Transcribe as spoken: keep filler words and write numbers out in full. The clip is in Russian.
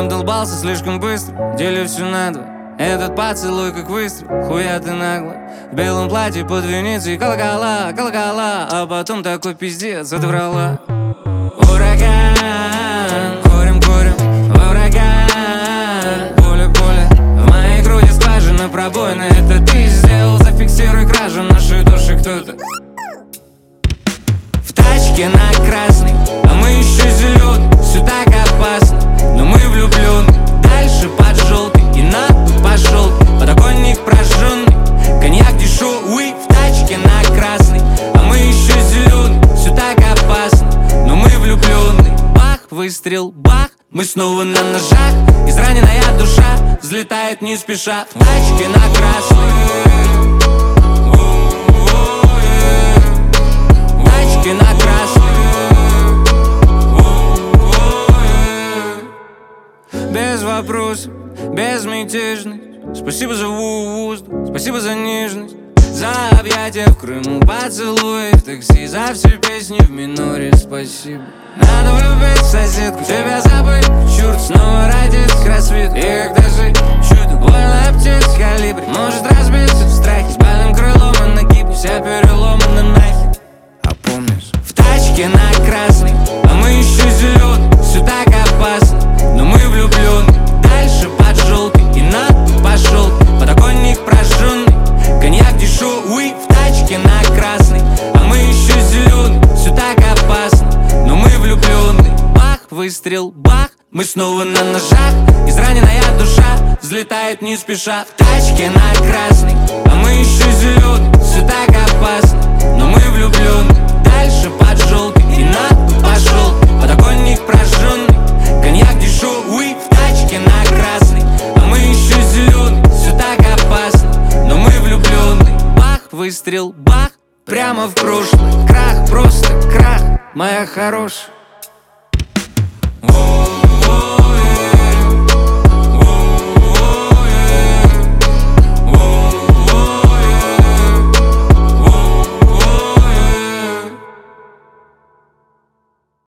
Обдолбался слишком быстро, делю все на два. Этот поцелуй как выстрел, хуя ты нагло. В белом платье под Венецией колокола, колокола. А потом такой пиздец отврала. Ураган, курим, курим, во ураган. Пуля, пуля, в моей груди скважина пробоина. Это ты сделал, зафиксируй кражу нашей души кто-то. В тачке на красный, а мы еще зеленый. Все так опасно, но мы влюблены. Дальше под желтый и на пошел подоконник прожженный. Коньяк дешевый в тачке на красный, а мы еще зеленый. Все так опасно, но мы влюблены. Бах, выстрел, бах, мы снова на ножах. Израненная душа взлетает не спеша. В тачке на красный, в тачке на красный. Без вопросов, безмятежность. Спасибо за воздух, спасибо за нежность. За объятия в Крыму, поцелуи в такси. За все песни в миноре спасибо. Надо влюбить в соседку, тебя забыть. Черт снова родится к рассвету. И когда жить чудо, больно птиц калибри может разбиться в страхе. С больным крылом и нагиб, вся переломана нахер. А помнишь? В тачке на красный, а мы еще зеленый. Все так опасно, но мы влюблены. Дальше под желтый и на пошел подоконник прожженный. Коньяк дешевый в тачке на красный, а мы еще зеленый. Все так опасно, но мы влюблены. Бах, выстрел, бах, мы снова на ножах. Израненная душа взлетает не спеша. В тачке на красный, а мы еще зеленый. Все так опасно, но мы влюблены. Дальше под желтый и на пошел подоконник прожженный. Коньяк дешевый в тачке на красный, а мы еще зеленый. Все так опасно, но мы влюблены. Бах, выстрел, бах, прямо в прошлое. Крах, просто крах, моя хорошая.